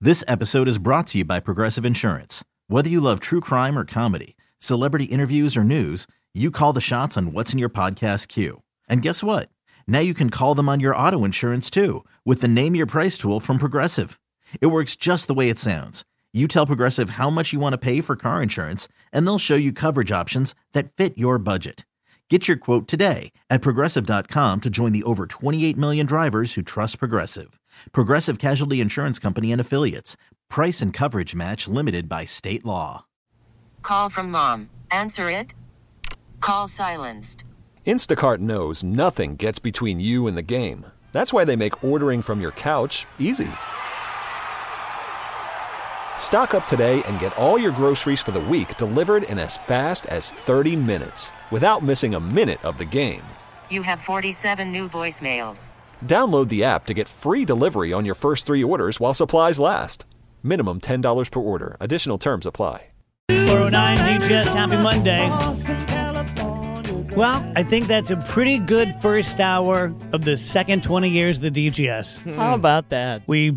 This episode is brought to you by Progressive Insurance. Whether you love true crime or comedy, celebrity interviews or news, you call the shots on what's in your podcast queue. And guess what? Now you can call them on your auto insurance too with the Name Your Price tool from Progressive. It works just the way it sounds. You tell Progressive how much you want to pay for car insurance, and they'll show you coverage options that fit your budget. Get your quote today at Progressive.com to join the over 28 million drivers who trust Progressive. Progressive Casualty Insurance Company and Affiliates. Price and coverage match limited by state law. Call from mom. Answer it. Call silenced. Instacart knows nothing gets between you and the game. That's why they make ordering from your couch easy. Stock up today and get all your groceries for the week delivered in as fast as 30 minutes without missing a minute of the game. You have 47 new voicemails. Download the app to get free delivery on your first 3 orders while supplies last. Minimum $10 per order. Additional terms apply. 409 DGS, happy Monday. Well, I think that's a pretty good first hour of the second 20 years of the DGS. How about that? We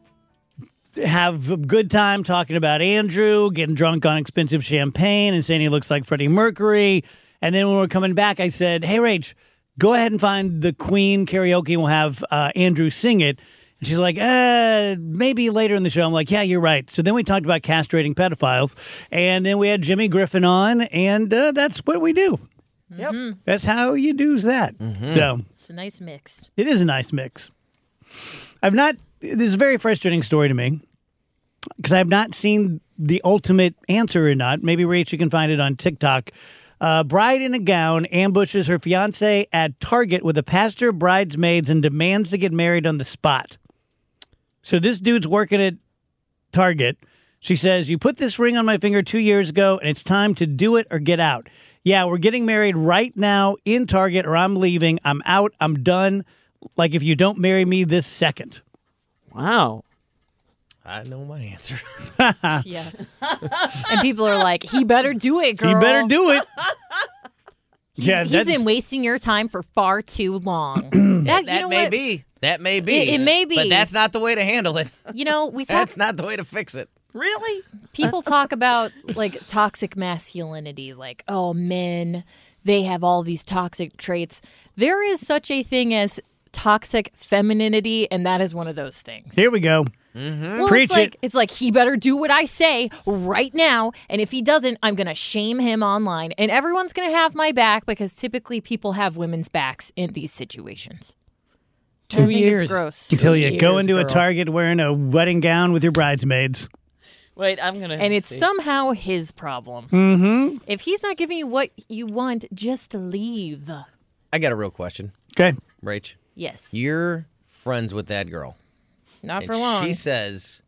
have a good time talking about Andrew, getting drunk on expensive champagne and saying he looks like Freddie Mercury. And then when we're coming back, I said, hey, Rach, go ahead and find the Queen karaoke and we'll have Andrew sing it. And she's like, maybe later in the show. I'm like, yeah, you're right. So then we talked about castrating pedophiles. And then we had Jimmy Griffin on, and that's what we do. Yep. That's how you do that. So It's a nice mix. it is a nice mix. This is a very frustrating story to me because I've not seen the ultimate answer or not. Maybe Rachel can find it on TikTok. Bride in a gown ambushes her fiance at Target with a pastor, bridesmaids, and demands to get married on the spot. So this dude's working at Target. She says, you put this ring on my finger 2 years ago, and it's time to do it or get out. Yeah, we're getting married right now in Target, or I'm leaving. I'm out. I'm done. Like, if you don't marry me this second. Wow. I know my answer. Yeah. And people are like, he better do it, girl. You better do it. He's been wasting your time for far too long. That may be. That may be. It may be. But that's not the way to handle it. You know, That's not the way to fix it. Really? People talk about, like, toxic masculinity. Like, oh, men, they have all these toxic traits. There is such a thing as toxic femininity, and that is one of those things. Here we go. Well, Preach it's like he better do what I say right now, and if he doesn't, I'm going to shame him online, and everyone's going to have my back because typically people have women's backs in these situations. 2 years. It's gross. Until you go into a girl. Target wearing a wedding gown with your bridesmaids. Wait, I'm going to And it's see. somehow his problem. Mm-hmm. If he's not giving you what you want, just leave. I got a real question. Okay. Rach, Yes. you're friends with that girl. Not And for long. she says,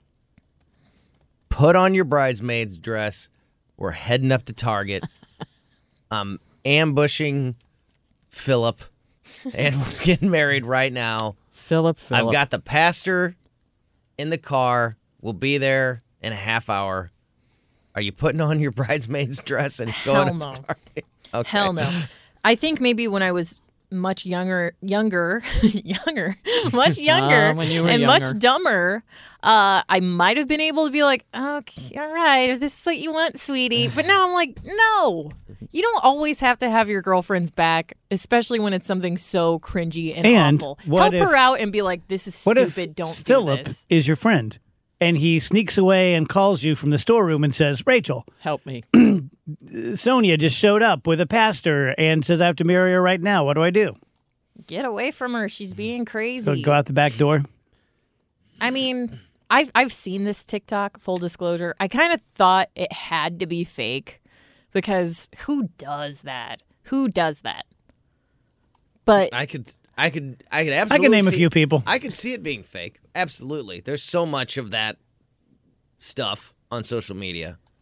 put on your bridesmaid's dress. We're heading up to Target. I'm ambushing Philip, and we're getting married right now. Philip. I've got the pastor in the car. We'll be there in a half hour. Are you putting on your bridesmaid's dress and going Hell to no. Target? Okay. Hell no. I think maybe when I was much younger, much younger, When you were and younger. much dumber, I might have been able to be like, okay, all right, if this is what you want, sweetie. But now I'm like, no. You don't always have to have your girlfriend's back, especially when it's something so cringy and awful. what Help her if- out and be like, this is What stupid, if don't Philip do this. is your friend and he sneaks away and calls you from the storeroom and says, Rachel, Help me. Sonia just showed up with a pastor and says I have to marry her right now. What do I do? Get away from her. She's being crazy. So go out the back door? I mean, I've seen this TikTok, full disclosure. I kind of thought it had to be fake because who does that? Who does that? But I could absolutely. I can name a few people. I could see it being fake. Absolutely. There's so much of that stuff on social media.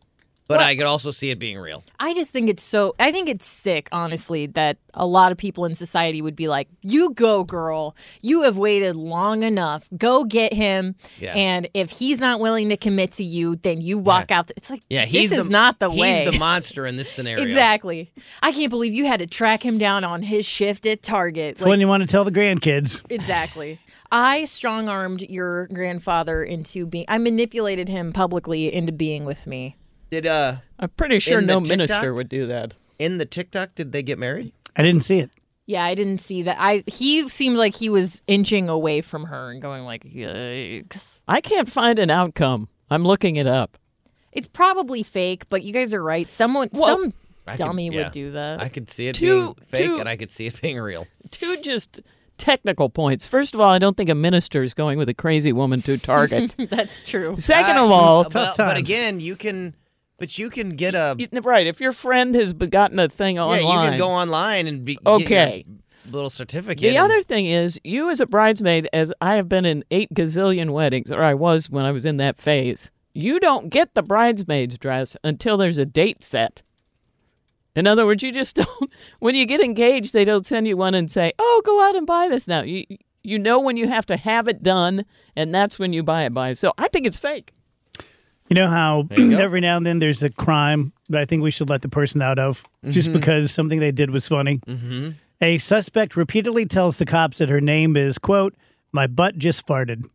But I could also see it being real. I just think it's sick, honestly, that a lot of people in society would be like, you go, girl. You have waited long enough. Go get him. Yeah. And if he's not willing to commit to you, then you walk out. It's like, this is not the way. He's the monster in this scenario. Exactly. I can't believe you had to track him down on his shift at Target. It's when you want to tell the grandkids. Exactly. I strong-armed your grandfather into being... I manipulated him publicly into being with me. Did I'm pretty sure in the no TikTok? minister would do that. in the TikTok, did they get married? I didn't see it. Yeah, I didn't see that. He seemed like he was inching away from her and going like, yikes. I can't find an outcome. I'm looking it up. It's probably fake, but you guys are right. Some dummy would do that. I could see it being fake, and I could see it being real. Two just technical points. First of all, I don't think a minister is going with a crazy woman to Target. That's true. Second of all, but again, you can get a right. If your friend has gotten a thing online, yeah, you can go online and get your little certificate. The other thing is, you as a bridesmaid, as I have been in 8 gazillion weddings, or I was when I was in that phase, you don't get the bridesmaid's dress until there's a date set. In other words, you just don't. When you get engaged, they don't send you one and say, "Oh, go out and buy this now." You know when you have to have it done, and that's when you buy it. So I think it's fake. You know how every now and then there's a crime that I think we should let the person out of just because something they did was funny. Mm-hmm. A suspect repeatedly tells the cops that her name is, quote, "My butt just farted."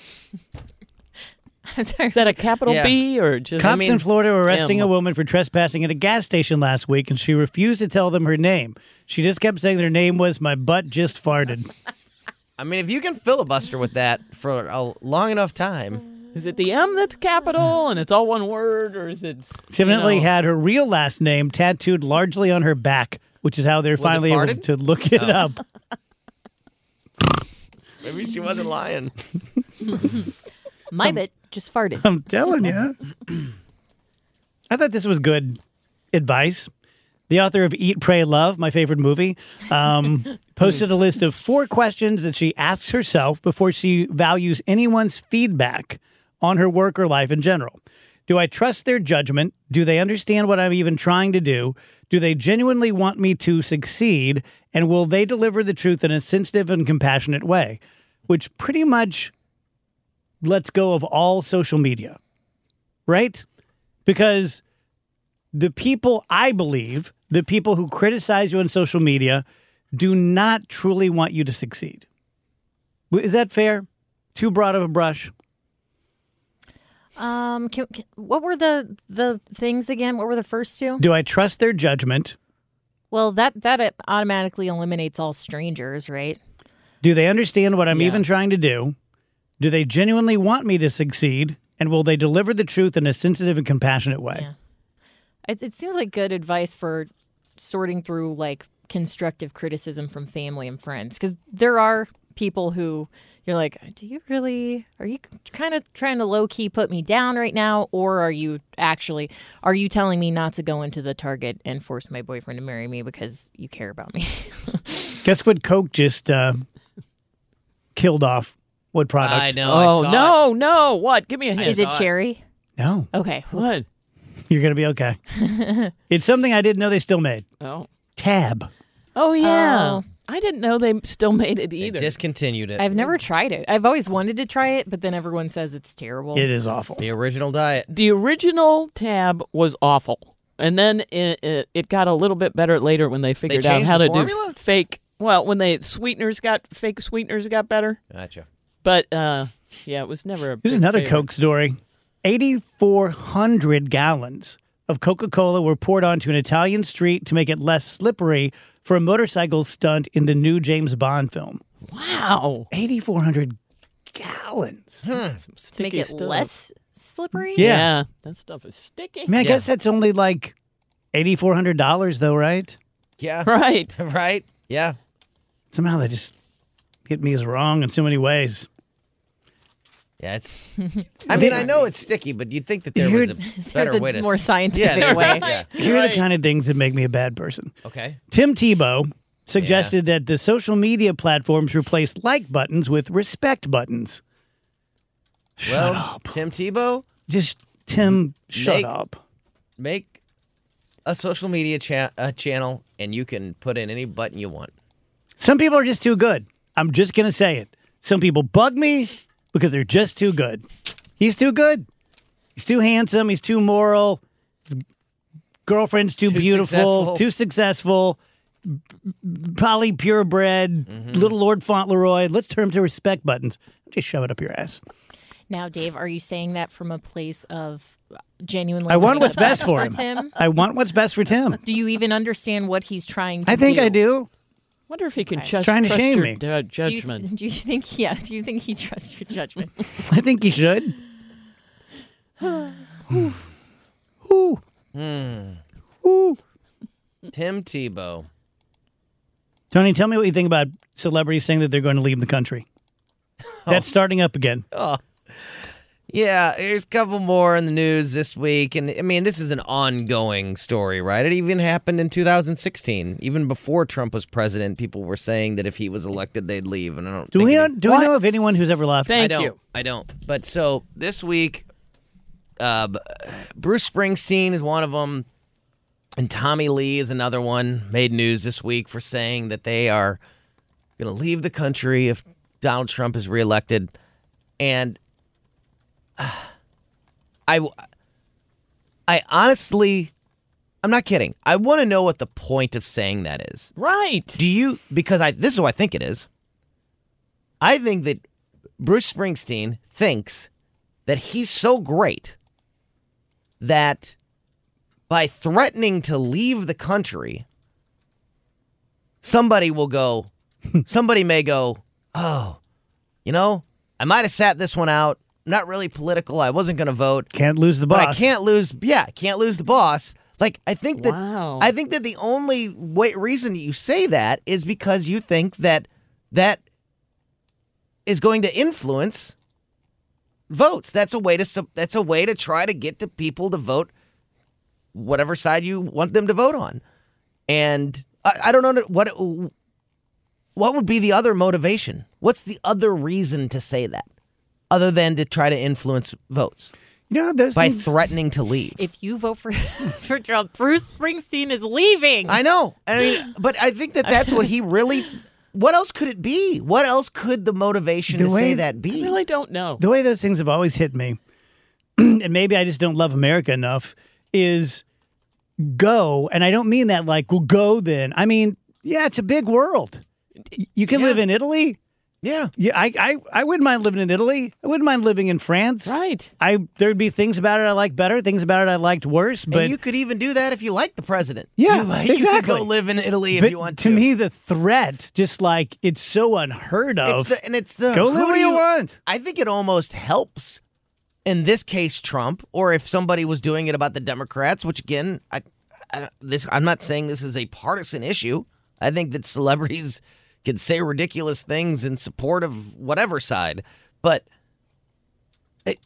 I'm sorry. Is that a capital B or just? Cops in Florida were arresting a woman for trespassing at a gas station last week, and she refused to tell them her name. She just kept saying their name was "My butt just farted." I mean, if you can filibuster with that for a long enough time. Is it the M that's capital and it's all one word, or is it? She evidently had her real last name tattooed largely on her back, which is how they're finally able to look it up. Maybe she wasn't lying. My butt just farted. I'm telling you. I thought this was good advice. The author of Eat, Pray, Love, my favorite movie, posted a list of 4 questions that she asks herself before she values anyone's feedback on her work or life in general. Do I trust their judgment? Do they understand what I'm even trying to do? Do they genuinely want me to succeed? And will they deliver the truth in a sensitive and compassionate way? Which pretty much lets go of all social media, right? Because the people, I believe, the people who criticize you on social media do not truly want you to succeed. Is that fair? Too broad of a brush? What were the things again? What were the first 2? Do I trust their judgment? Well, that automatically eliminates all strangers, right? Do they understand what I'm even trying to do? Do they genuinely want me to succeed? And will they deliver the truth in a sensitive and compassionate way? Yeah. It seems like good advice for sorting through like constructive criticism from family and friends, because there are people who you're like, are you kind of trying to low key put me down right now, or are you telling me not to go into the Target and force my boyfriend to marry me because you care about me? Guess what Coke just killed off? What product? I know. Oh, no. What? Give me a hint. Is it cherry? No. Okay. What? You're going to be okay. It's something I didn't know they still made. Oh. Tab. Oh, yeah. I didn't know they still made it either. They discontinued it. I've never tried it. I've always wanted to try it, but then everyone says it's terrible. It is awful. The original diet. The original Tab was awful. And then it got a little bit better later when they figured out how to do fake. Well, when fake sweeteners got better. Gotcha. But, it was never a Here's another Coke story. 8,400 gallons of Coca-Cola were poured onto an Italian street to make it less slippery for a motorcycle stunt in the new James Bond film. Wow. 8,400 gallons. To make it less slippery? Yeah. That stuff is sticky. I mean, I guess that's only like $8,400 though, right? Yeah. Right. Right. Yeah. Somehow they just hit me as wrong in so many ways. Yeah, it's. I mean, I know it's sticky, but you'd think that there was a better way to. More scientific way. Yeah. Here are the kind of things that make me a bad person. Okay. Tim Tebow suggested that the social media platforms replace like buttons with respect buttons. Shut up. Tim Tebow? Just, Tim, shut up. make a social media channel, and you can put in any button you want. Some people are just too good. I'm just going to say it. Some people bug me because they're just too good. He's too good. He's too handsome. He's too moral. His girlfriend's too beautiful. Too successful. Poly purebred. Little Lord Fauntleroy. Let's turn him to respect buttons. Just shove it up your ass. Now, Dave, are you saying that from a place of genuinely? I want what's best for him. Tim? I want what's best for Tim. Do you even understand what he's trying to do? I think I do. Wonder if he can Okay. just Trying to trust shame your me. judgment. Do you think? Yeah. Do you think he trusts your judgment? I think he should. Ooh. Ooh. Ooh. Tim Tebow. Tony, tell me what you think about celebrities saying that they're going to leave the country. That's starting up again. Oh. Yeah, there's a couple more in the news this week. And, I mean, this is an ongoing story, right? It even happened in 2016. Even before Trump was president, people were saying that if he was elected, they'd leave. And I don't Do think we any- know of anyone who's ever left? Thank I don't. you. I don't. But so this week, Bruce Springsteen is one of them. And Tommy Lee is another one. Made news this week for saying that they are going to leave the country if Donald Trump is reelected. And I honestly, I'm not kidding. I want to know what the point of saying that is. Right. Do you? Because this is what I think it is. I think that Bruce Springsteen thinks that he's so great that by threatening to leave the country, somebody may go, oh, I might have sat this one out. Not really political. I wasn't going to vote. Can't lose the But boss. I can't lose. Yeah, can't lose the boss. Like I think that. Wow. I think that the only reason that you say that is because you think that is going to influence votes. That's a way to try to get the people to vote whatever side you want them to vote on. And I don't know what would be the other motivation. What's the other reason to say that? Other than to try to influence votes Those by things, threatening to leave. If you vote for Trump, Bruce Springsteen is leaving. I know. I mean, but I think that's what he really. What else could it be? What else could the motivation to say that be? I really don't know. the way those things have always hit me, and maybe I just don't love America enough, is go. And I don't mean that like, well, go then. I mean, yeah, it's a big world. You can live in Italy. Yeah. Yeah, I wouldn't mind living in Italy. I wouldn't mind living in France. Right. There'd be things about it I like better, things about it I liked worse. But And you could even do that if you like the president. Yeah, You could exactly. go live in Italy if but you want to me, the threat, just like it's so unheard of. It's the Go who live do where you want. I think it almost helps. In this case, Trump, or if somebody was doing it about the Democrats, which again, I'm not saying this is a partisan issue. I think that celebrities can say ridiculous things in support of whatever side, but it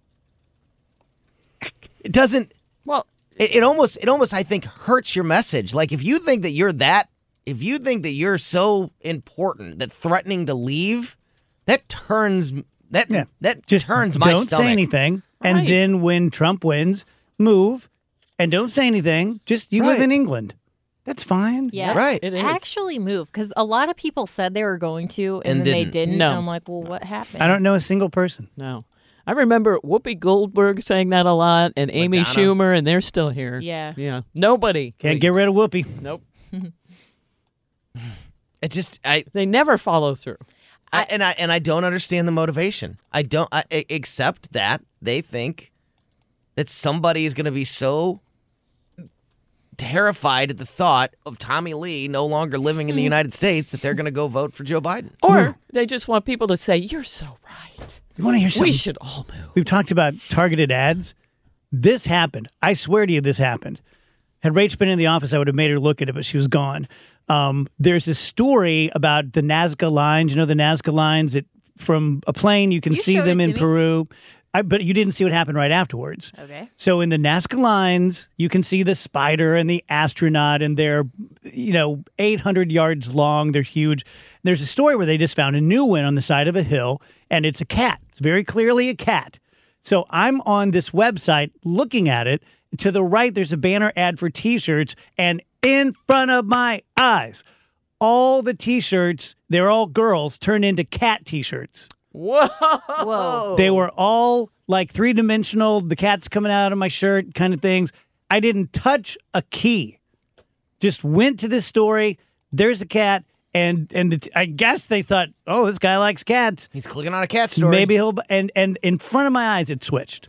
doesn't. Well, It almost I think hurts your message. Like if you think that you're so important that threatening to leave, that turns that Just turns my don't stomach. say anything. And Right. then when Trump wins, move and don't say anything. Just you live Right. in England. That's fine. Yeah, Right. It is. Actually move, because a lot of people said they were going to, and And then they didn't. didn't. No. And I'm like, well, what happened? I don't know a single person. No. I remember Whoopi Goldberg saying that a lot, and Amy Madonna. Schumer, and they're still here. Yeah. Yeah. Nobody. Can't get rid of Whoopi. Nope. It just They never follow through. I don't understand the motivation. I don't except that they think that somebody is going to be so terrified at the thought of Tommy Lee no longer living in the United States that they're going to go vote for Joe Biden. Or they just want people to say, you're so right. You want to hear something? We should all move. We've talked about targeted ads. This happened. I swear to you, this happened. Had Rach been in the office, I would have made her look at it, but she was gone. There's a story about the Nazca lines. You know the Nazca lines that from a plane you can You see showed them it in to me. Peru. But you didn't see what happened right afterwards. Okay. So in the Nazca lines, you can see the spider and the astronaut, and they're 800 yards long. They're huge. There's a story where they just found a new one on the side of a hill, and it's a cat. It's very clearly a cat. So I'm on this website looking at it, to the right, there's a banner ad for T-shirts, and in front of my eyes, all the T-shirts, they're all girls, turned into cat T-shirts. Whoa. Whoa. They were all like three-dimensional, the cat's coming out of my shirt kind of things. I didn't touch a key. Just went to this story. There's a cat, and I guess they thought, oh, this guy likes cats. He's clicking on a cat story. Maybe he'll, and in front of my eyes, it switched.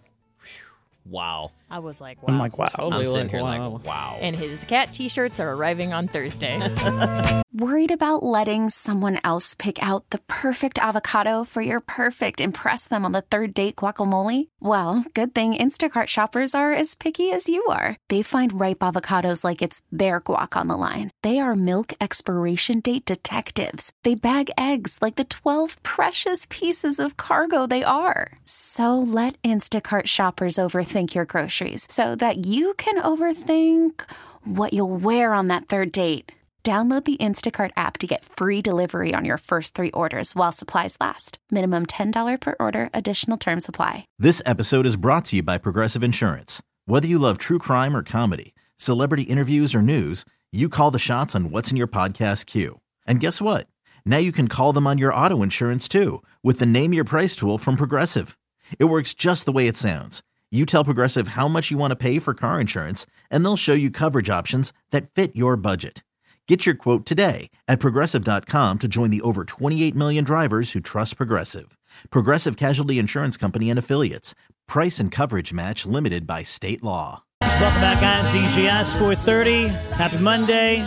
Wow. I was like, wow. I'm like, wow. Totally I'm sitting like, here wow. like, wow. And his cat T-shirts are arriving on Thursday. Worried about letting someone else pick out the perfect avocado for your perfect impress them on the third date guacamole? Well, good thing Instacart shoppers are as picky as you are. They find ripe avocados like it's their guac on the line. They are milk expiration date detectives. They bag eggs like the 12 precious pieces of cargo they are. So let Instacart shoppers overthink your groceries so that you can overthink what you'll wear on that third date. Download the Instacart app to get free delivery on your first 3 orders while supplies last. Minimum $10 per order. Additional terms apply. This episode is brought to you by Progressive Insurance. Whether you love true crime or comedy, celebrity interviews or news, you call the shots on what's in your podcast queue. And guess what? Now you can call them on your auto insurance too with the Name Your Price tool from Progressive. It works just the way it sounds. You tell Progressive how much you want to pay for car insurance, and they'll show you coverage options that fit your budget. Get your quote today at Progressive.com to join the over 28 million drivers who trust Progressive. Progressive Casualty Insurance Company and Affiliates. Price and coverage match limited by state law. Welcome back, guys. DGS 4:30. Happy Monday.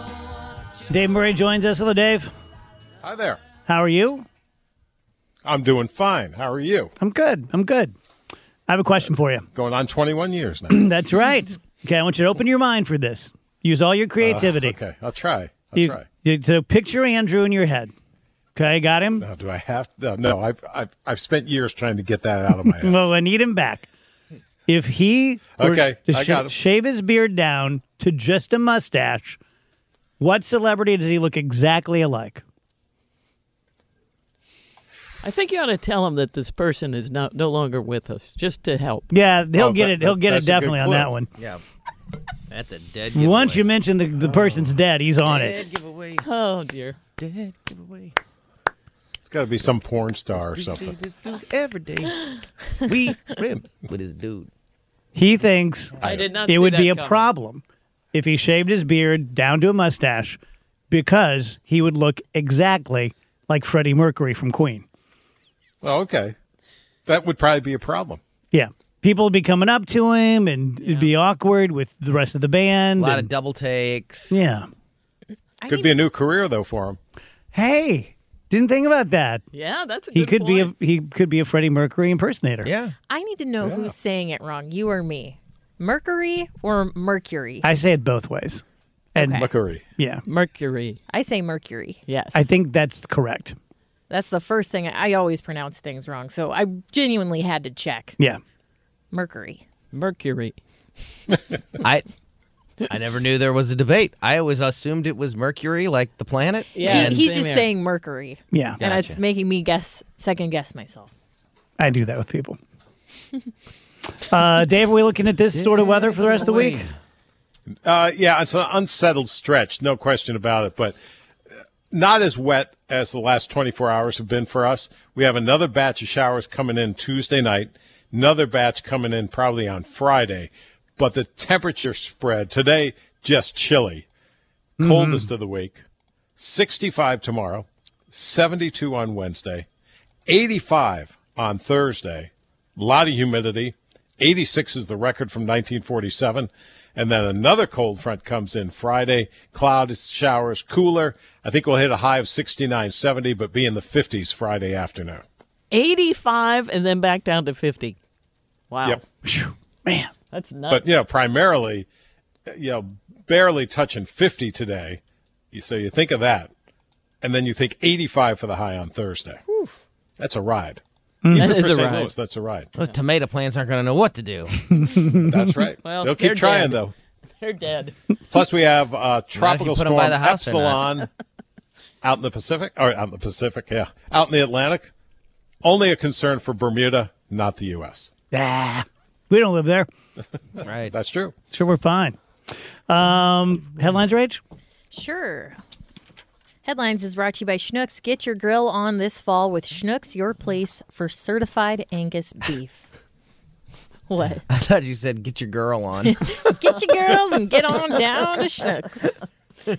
Dave Murray joins us. Hello, Dave. Hi there. How are you? I'm doing fine. How are you? I'm good. I have a question for you. Going on 21 years now. That's right. Okay, I want you to open your mind for this. Use all your creativity. Okay, I'll try. So picture Andrew in your head. Okay, got him? Now, do I have to? No, I've spent years trying to get that out of my head. Well, I need him back. If he were Okay, to I got him. shave his beard down to just a mustache, what celebrity does he look exactly alike? I think you ought to tell him that this person is no longer with us, just to help. Yeah, he'll get it. He'll get it that's a good definitely on clue. that one. Yeah. That's a dead giveaway. Once you mention the person's dead, he's on it. Dead giveaway. Oh, dear. Dead giveaway. It's got to be some porn star or We see something. this dude every day. We rim with his dude. He thinks I did not it see would that be a coming. problem if he shaved his beard down to a mustache because he would look exactly like Freddie Mercury from Queen. Oh, okay. That would probably be a problem. Yeah. People would be coming up to him, and it'd be awkward with the rest of the band. A lot and- of double takes. Yeah. Could be a new career though for him. Hey, didn't think about that. Yeah, that's a He good point. he could be a Freddie Mercury impersonator. Yeah. I need to know who's saying it wrong, you or me. Mercury or Mercury? I say it both ways. And Okay. Mercury. yeah, Mercury. I say Mercury. Yes. I think that's correct. That's the first thing. I always pronounce things wrong, so I genuinely had to check. Yeah. Mercury. Mercury. I never knew there was a debate. I always assumed it was Mercury, like the planet. Yeah, He's same just here. saying Mercury. Yeah. And it's making me second guess myself. I do that with people. Dave, are we looking at this sort of weather for the rest of the week? Yeah, it's an unsettled stretch, no question about it, but not as wet as the last 24 hours have been for us. We have another batch of showers coming in Tuesday night, another batch coming in probably on Friday, but the temperature spread today just chilly. Coldest of the week. 65 tomorrow, 72 on Wednesday, 85 on Thursday. A lot of humidity. 86 is the record from 1947. And then another cold front comes in Friday. Clouds, showers, cooler. I think we'll hit a high of 69, 70, but be in the 50s Friday afternoon. 85 and then back down to 50. Wow. Yep. Phew, man. That's nuts. But, primarily, barely touching 50 today. So you think of that. And then you think 85 for the high on Thursday. That's a ride. Even That is for a St. ride. Louis, that's a ride. Those tomato plants aren't going to know what to do. That's right. Well, They'll they're keep trying, dead. though. They're dead. Plus, we have tropical put 'em storm by the house or not. Epsilon out in the Pacific. Or out in the Pacific, yeah. Out in the Atlantic. Only a concern for Bermuda, not the U.S. Ah, We don't live there. Right. That's true. Sure, we're fine. Headlines, Rach? Sure. Headlines is brought to you by Schnucks. Get your grill on this fall with Schnucks, your place for certified Angus beef. What? I thought you said get your girl on. Get your girls and get on down to Schnucks.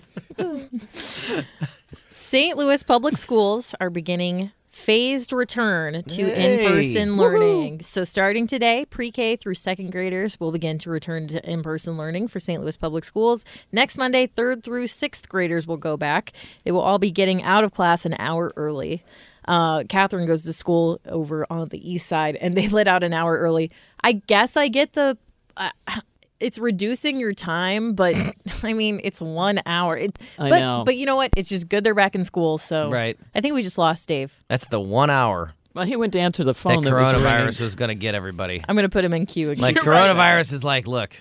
St. Louis Public Schools are beginning phased return to in-person learning. So starting today, pre-K through second graders will begin to return to in-person learning for St. Louis Public Schools. Next Monday, third through sixth graders will go back. They will all be getting out of class an hour early. Catherine goes to school over on the east side, and they let out an hour early. I guess I get the... it's reducing your time, but I mean, it's 1 hour. I know. But you know what? It's just good they're back in school. So Right. I think we just lost Dave. That's the 1 hour Well, he went to answer the that phone. That was ringing. coronavirus was going to get everybody. I'm going to put him in queue again. Like, coronavirus is like, look.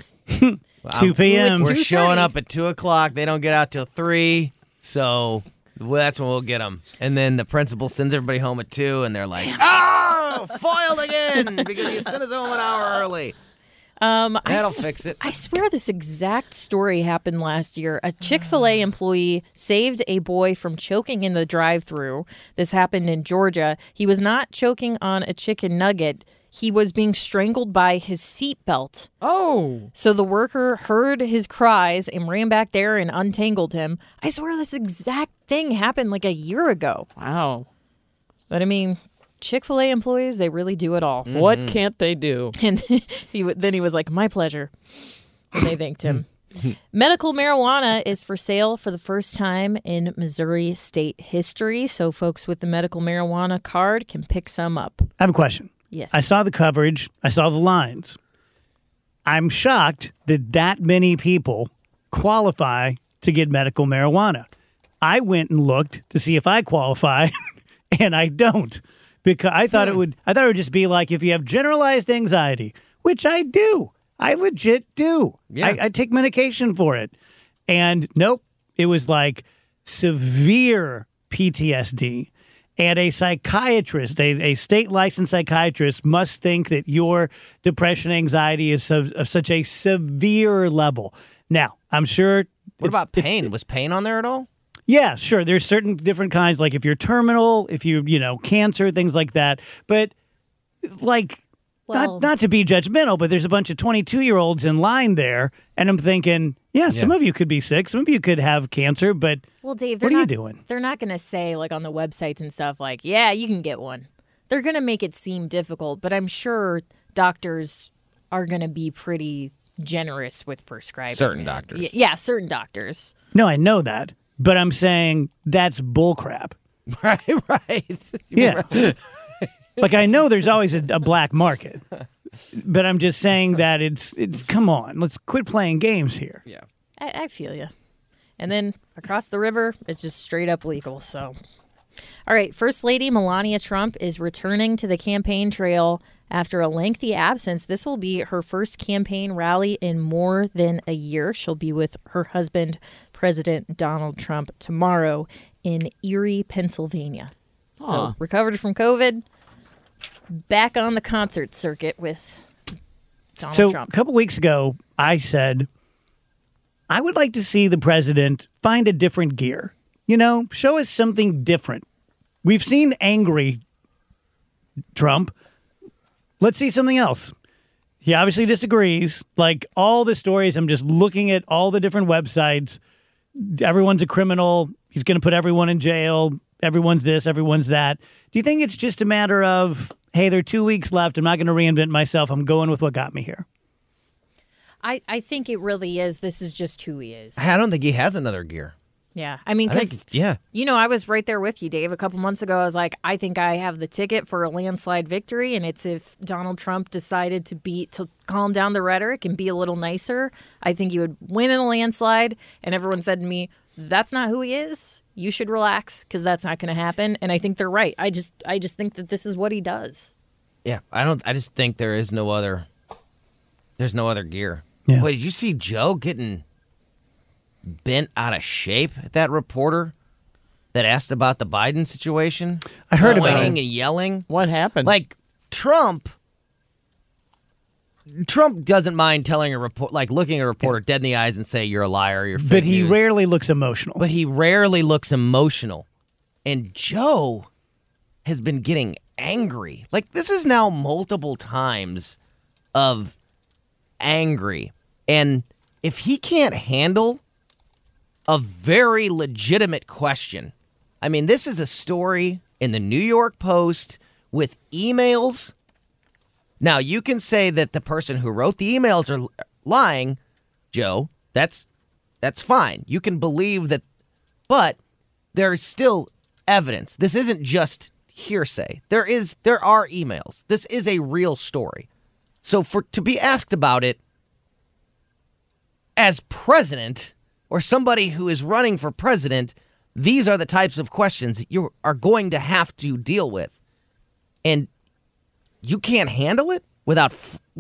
2 p.m. We're 2:30. showing up at 2 o'clock. They don't get out till 3. So that's when we'll get them. And then the principal sends everybody home at 2, and they're like, oh, foiled again because you sent us home an hour early. That'll fix it. I swear this exact story happened last year. A Chick-fil-A employee saved a boy from choking in the drive-thru. This happened in Georgia. He was not choking on a chicken nugget. He was being strangled by his seatbelt. Oh. So the worker heard his cries and ran back there and untangled him. I swear this exact thing happened like a year ago. Wow. But I mean, Chick-fil-A employees, they really do it all. What can't they do? And then he was like, my pleasure. And they thanked him. Medical marijuana is for sale for the first time in Missouri state history. So folks with the medical marijuana card can pick some up. I have a question. Yes. I saw the coverage. I saw the lines. I'm shocked that many people qualify to get medical marijuana. I went and looked to see if I qualify, and I don't. Because I thought it would just be like if you have generalized anxiety, which I do. I legit do. Yeah. I take medication for it. And nope, it was like severe PTSD. And a psychiatrist, a state licensed psychiatrist, must think that your depression anxiety is of such a severe level. Now, I'm sure. What about pain? Was pain on there at all? Yeah, sure. There's certain different kinds, like if you're terminal, if you cancer, things like that. But like, Well- not to be judgmental, but there's a bunch of 22-year-olds in line there, and I'm thinking, yeah, some of you could be sick, some of you could have cancer, but Well, Dave, what are you doing? They're not going to say, like, on the websites and stuff, like, yeah, you can get one. They're going to make it seem difficult, but I'm sure doctors are going to be pretty generous with prescribing. Certain it. doctors. Yeah, certain doctors. No, I know that, but I'm saying that's bullcrap. Right. Yeah. Like, I know there's always a black market, but I'm just saying that it's come on, let's quit playing games here. Yeah. I feel you. And then across the river, it's just straight up legal. So, all right. First Lady Melania Trump is returning to the campaign trail after a lengthy absence. This will be her first campaign rally in more than a year. She'll be with her husband, President Donald Trump, tomorrow in Erie, Pennsylvania. So, recovered from COVID, back on the concert circuit with Donald Trump. A couple weeks ago, I said, I would like to see the president find a different gear. Show us something different. We've seen angry Trump. Let's see something else. He obviously disagrees. Like all the stories, I'm just looking at all the different websites. Everyone's a criminal. He's going to put everyone in jail. Everyone's this, everyone's that. Do you think it's just a matter of, hey, there are 2 weeks left. I'm not going to reinvent myself. I'm going with what got me here. I think it really is. This is just who he is. I don't think he has another gear. Yeah. I mean, I because, think, yeah. I was right there with you, Dave. A couple months ago, I was like, I think I have the ticket for a landslide victory. And it's if Donald Trump decided to calm down the rhetoric and be a little nicer, I think he would win in a landslide. And everyone said to me, that's not who he is. You should relax because that's not going to happen. And I think they're right. I just think that this is what he does. Yeah. I just think there's no other gear. Yeah. Wait, did you see Joe getting bent out of shape at that reporter that asked about the Biden situation? I heard about Yelling it. and yelling. What happened? Like, Trump, Trump doesn't mind telling a report, like looking a reporter dead in the eyes and say you're a liar, you're fake But he news. rarely looks emotional. But he rarely looks emotional. And Joe has been getting angry. Like, this is now multiple times of angry. And if he can't handle a very legitimate question, I mean, this is a story in the New York Post with emails. Now, you can say that the person who wrote the emails are lying, Joe. That's fine. You can believe that, but there's still evidence. This isn't just hearsay. There are emails. This is a real story. So to be asked about it as president or somebody who is running for president, these are the types of questions you are going to have to deal with. And you can't handle it without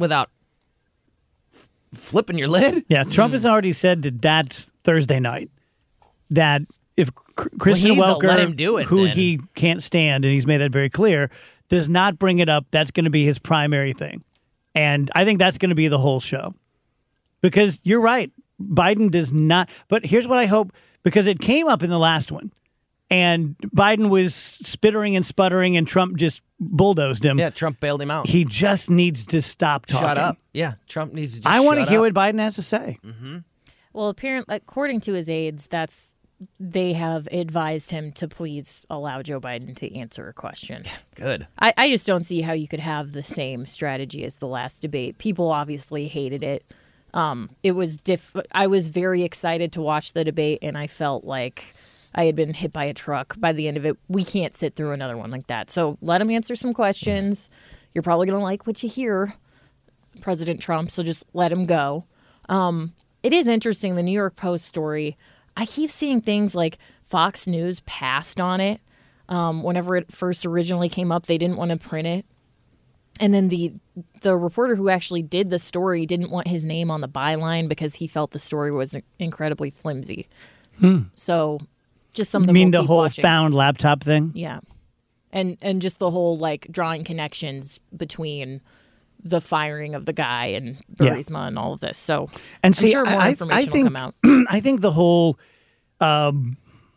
flipping your lid? Yeah, Trump has already said that that's Thursday night. That if Kristen Welker, let him do it, who then. he can't stand, and he's made that very clear, does not bring it up, that's going to be his primary thing. And I think that's going to be the whole show. Because you're right, Biden does not. But here's what I hope, because it came up in the last one, and Biden was spittering and sputtering, and Trump just bulldozed him. Yeah, Trump bailed him out. He just needs to stop talking. Shut up. Yeah, Trump needs to just I want to shut hear up. what Biden has to say. Mm-hmm. Well, apparently, according to his aides, they have advised him to please allow Joe Biden to answer a question. Good. I just don't see how you could have the same strategy as the last debate. People obviously hated it. It was I was very excited to watch the debate, and I felt like I had been hit by a truck by the end of it. We can't sit through another one like that. So let him answer some questions. You're probably going to like what you hear, President Trump, so just let him go. It is interesting, the New York Post story. I keep seeing things like Fox News passed on it. Whenever it first originally came up, they didn't want to print it. And then the reporter who actually did the story didn't want his name on the byline because he felt the story was incredibly flimsy. So just something. You mean we'll the keep whole watching. found laptop thing? Yeah, and just the whole like drawing connections between the firing of the guy and Burisma and all of this. So And see, I'm sure more information will come out. I think the whole Tom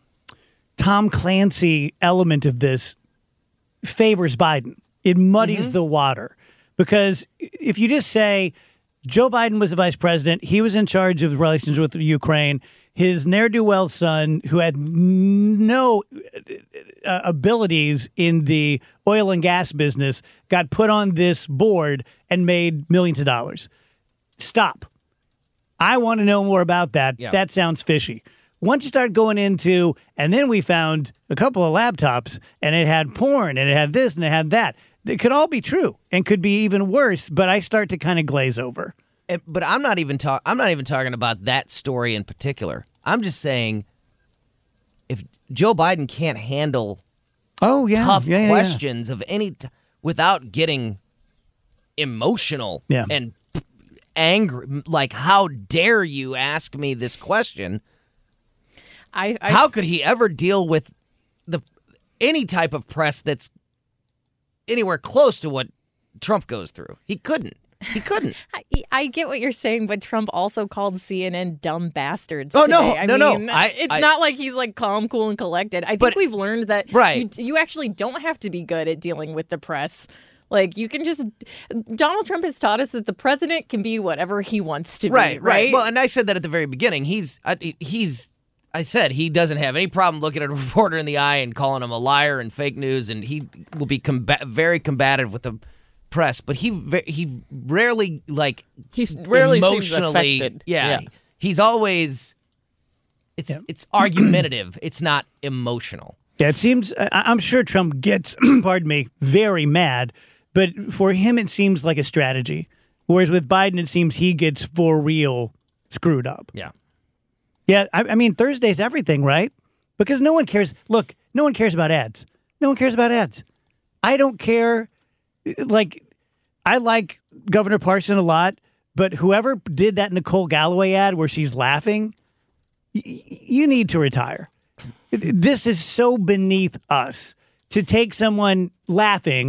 Clancy element of this favors Biden. It muddies the water because if you just say Joe Biden was the vice president, he was in charge of relations with Ukraine, his ne'er-do-well son, who had no abilities in the oil and gas business, got put on this board and made millions of dollars. Stop. I want to know more about that. Yeah. That sounds fishy. Once you start going into, and then we found a couple of laptops, and it had porn, and it had this, and it had that. It could all be true, and could be even worse. But I start to kind of glaze over. But I'm not even talking about that story in particular. I'm just saying, if Joe Biden can't handle tough questions of any without getting emotional and angry, like how dare you ask me this question? How could he ever deal with any type of press that's anywhere close to what Trump goes through? He couldn't. He couldn't. I get what you're saying, but Trump also called CNN dumb bastards. Oh, today. no. It's not like he's like calm, cool, and collected. I think we've learned that you actually don't have to be good at dealing with the press. Like, you can just. Donald Trump has taught us that the president can be whatever he wants to be. Right. Well, and I said that at the very beginning. I said he doesn't have any problem looking at a reporter in the eye and calling him a liar and fake news, and he will be very combative with the press. But he rarely seems affected. Yeah, he's always it's argumentative. It's not emotional. Yeah, it seems. I'm sure Trump gets, pardon me, very mad. But for him, it seems like a strategy. Whereas with Biden, it seems he gets for real screwed up. Yeah. Yeah, I mean, Thursday's everything, right? Because no one cares. Look, no one cares about ads. No one cares about ads. I don't care. Like, I like Governor Parson a lot, but whoever did that Nicole Galloway ad where she's laughing, you need to retire. This is so beneath us to take someone laughing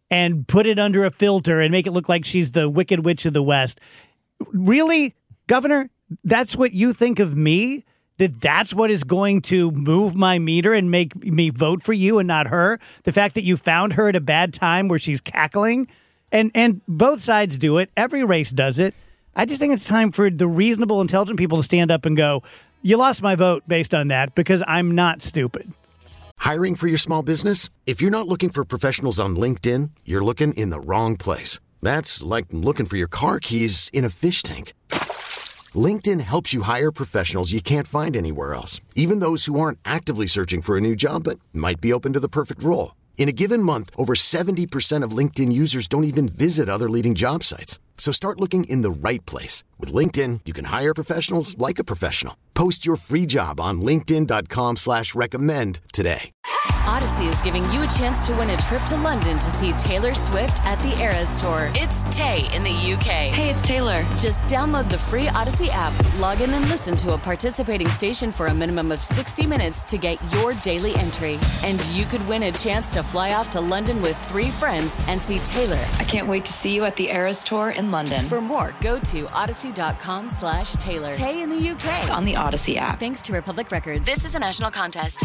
and put it under a filter and make it look like she's the Wicked Witch of the West. Really, Governor, that's what you think of me? That's what is going to move my meter and make me vote for you and not her? The fact that you found her at a bad time where she's cackling? And both sides do it. Every race does it. I just think it's time for the reasonable, intelligent people to stand up and go, you lost my vote based on that because I'm not stupid. Hiring for your small business? If you're not looking for professionals on LinkedIn, you're looking in the wrong place. That's like looking for your car keys in a fish tank. LinkedIn helps you hire professionals you can't find anywhere else, even those who aren't actively searching for a new job but might be open to the perfect role. In a given month, over 70% of LinkedIn users don't even visit other leading job sites. So start looking in the right place. With LinkedIn, you can hire professionals like a professional. Post your free job on linkedin.com/recommend today. Odyssey is giving you a chance to win a trip to London to see Taylor Swift at the Eras Tour. It's Tay in the UK. Hey, it's Taylor. Just download the free Odyssey app, log in and listen to a participating station for a minimum of 60 minutes to get your daily entry. And you could win a chance to fly off to London with 3 friends and see Taylor. I can't wait to see you at the Eras Tour in London. For more, go to odyssey.com/Taylor. Tay in the UK. It's on the Odyssey app. Thanks to Republic Records. This is a national contest.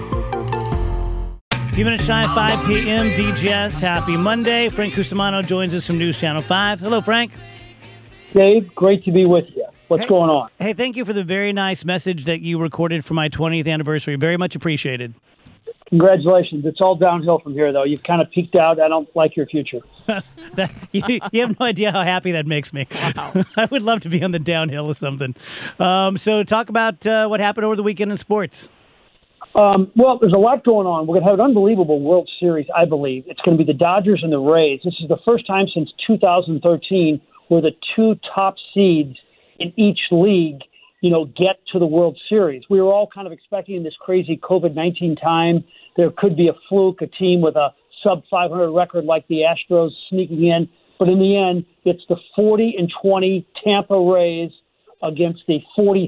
Few minutes shy of 5 p.m. DGS. Happy Monday. Frank Cusimano joins us from News Channel 5. Hello, Frank. Dave, great to be with you. What's going on? Hey, thank you for the very nice message that you recorded for my 20th anniversary. Very much appreciated. Congratulations. It's all downhill from here, though. You've kind of peaked out. I don't like your future. You have no idea how happy that makes me. Wow. I would love to be on the downhill or something. So talk about what happened over the weekend in sports. Well, there's a lot going on. We're going to have an unbelievable World Series, I believe. It's going to be the Dodgers and the Rays. This is the first time since 2013 where the 2 top seeds in each league, get to the World Series. We were all kind of expecting in this crazy COVID-19 time there could be a fluke, a team with a sub-500 record like the Astros sneaking in. But in the end, it's the 40-20 Tampa Rays against the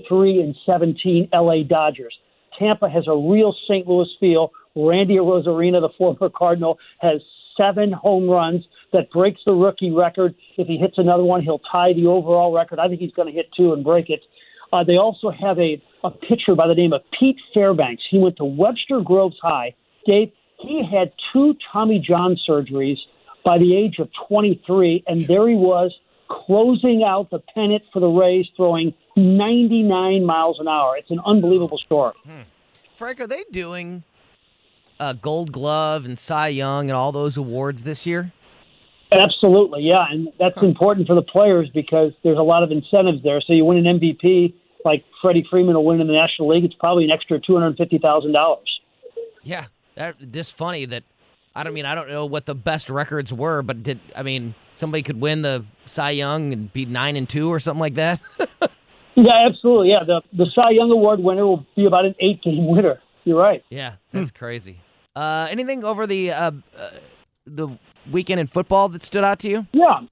43-17 LA Dodgers. Tampa has a real St. Louis feel. Randy Arozarena, the former Cardinal, has 7 home runs. That breaks the rookie record. If he hits another one, he'll tie the overall record. I think he's going to hit 2 and break it. They also have a pitcher by the name of Pete Fairbanks. He went to Webster Groves High. Dave, he had 2 Tommy John surgeries by the age of 23, and there he was closing out the pennant for the Rays, throwing 99 miles an hour. It's an unbelievable story. Frank, are they doing Gold Glove and Cy Young and all those awards this year? Absolutely, yeah, and that's important for the players because there's a lot of incentives there. So you win an MVP like Freddie Freeman will win in the National League, it's probably an extra $250,000. Yeah, just funny that I don't know what the best records were, but somebody could win the Cy Young and be 9-2 or something like that. Yeah, absolutely. Yeah, the Cy Young Award winner will be about an 8-game winner. You're right. Yeah, that's crazy. Anything over the weekend in football that stood out to you? Yeah.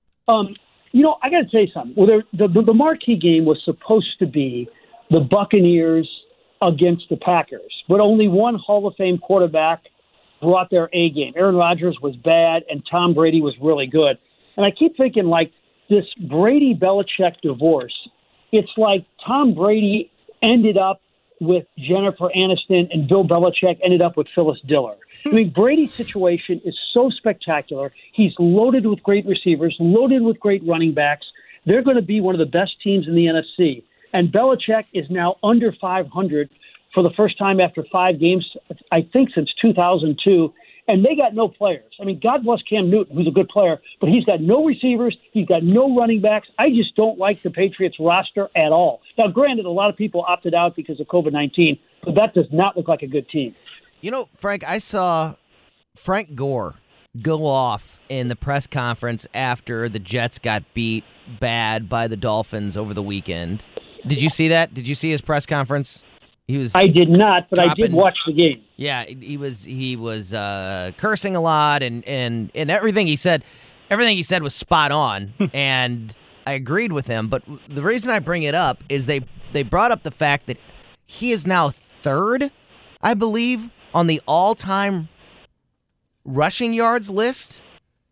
I got to say something. Well, the marquee game was supposed to be the Buccaneers against the Packers, but only one Hall of Fame quarterback brought their A game. Aaron Rodgers was bad, and Tom Brady was really good. And I keep thinking, like, this Brady-Belichick divorce, it's like Tom Brady ended up with Jennifer Aniston and Bill Belichick ended up with Phyllis Diller. I mean, Brady's situation is so spectacular. He's loaded with great receivers, loaded with great running backs. They're going to be one of the best teams in the NFC. And Belichick is now under 500 for the first time after 5 games, I think since 2002. And they got no players. I mean, God bless Cam Newton, who's a good player, but he's got no receivers. He's got no running backs. I just don't like the Patriots roster at all. Now, granted, a lot of people opted out because of COVID-19, but that does not look like a good team. Frank, I saw Frank Gore go off in the press conference after the Jets got beat bad by the Dolphins over the weekend. Did you see that? Did you see his press conference? I did not, but I did watch the game. Yeah, he was cursing a lot, and everything he said was spot on, and I agreed with him. But the reason I bring it up is they brought up the fact that he is now 3rd, I believe, on the all-time rushing yards list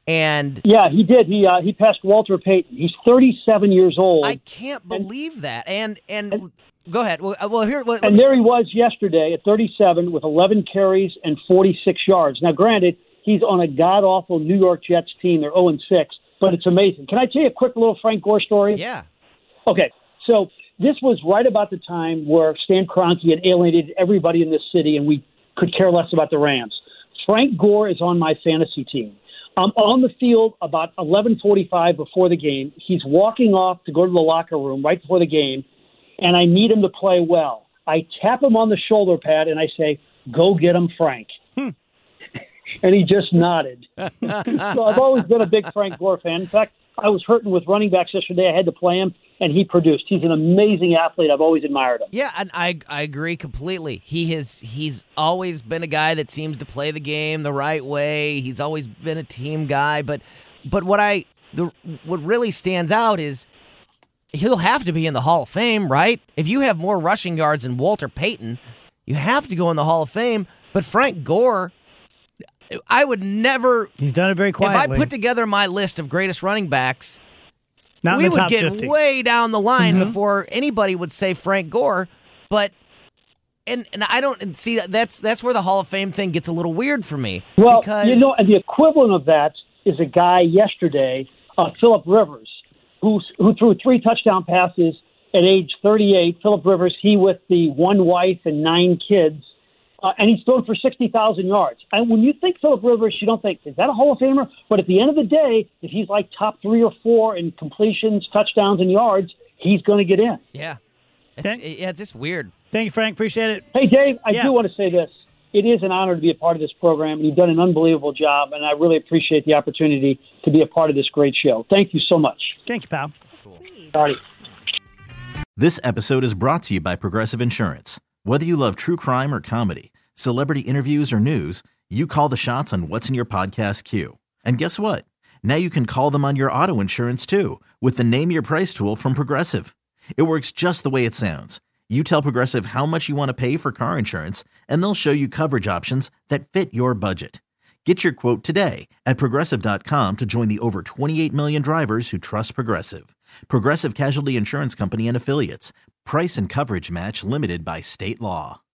And yeah, he did. He passed Walter Payton. He's 37 years old. I can't believe that. And go ahead. Well, here. And there he was yesterday at 37 with 11 carries and 46 yards. Now, granted, he's on a god-awful New York Jets team. They're 0-6, but it's amazing. Can I tell you a quick little Frank Gore story? Yeah. Okay, so this was right about the time where Stan Kroenke had alienated everybody in this city, and we could care less about the Rams. Frank Gore is on my fantasy team. I'm on the field about 11:45 before the game. He's walking off to go to the locker room right before the game, and I need him to play well. I tap him on the shoulder pad, and I say, "Go get him, Frank." And he just nodded. So I've always been a big Frank Gore fan. In fact, I was hurting with running backs yesterday. I had to play him, and he produced. He's an amazing athlete. I've always admired him. Yeah, and I agree completely. He's always been a guy that seems to play the game the right way. He's always been a team guy. But what really stands out is he'll have to be in the Hall of Fame, right? If you have more rushing yards than Walter Payton, you have to go in the Hall of Fame. But Frank Gore, I would never. He's done it very quietly. If I put together my list of greatest running backs, Not we in the would top get 50. way down the line before anybody would say Frank Gore. But and I don't see that's where the Hall of Fame thing gets a little weird for me. Well, because, and the equivalent of that is a guy yesterday, Phillip Rivers, who threw 3 touchdown passes at age 38. Phillip Rivers, he with the 1 wife and 9 kids. And he's thrown for 60,000 yards. And when you think Phillip Rivers, you don't think, is that a Hall of Famer? But at the end of the day, if he's like top 3 or 4 in completions, touchdowns, and yards, he's going to get in. Yeah. It's just weird. Thank you, Frank. Appreciate it. Hey, Dave, I do want to say this. It is an honor to be a part of this program, and you've done an unbelievable job, and I really appreciate the opportunity to be a part of this great show. Thank you so much. Thank you, pal. All right. This episode is brought to you by Progressive Insurance. Whether you love true crime or comedy, celebrity interviews or news, you call the shots on what's in your podcast queue. And guess what? Now you can call them on your auto insurance too with the Name Your Price tool from Progressive. It works just the way it sounds. You tell Progressive how much you want to pay for car insurance, and they'll show you coverage options that fit your budget. Get your quote today at Progressive.com to join the over 28 million drivers who trust Progressive. Progressive Casualty Insurance Company and Affiliates. Price and coverage match limited by state law.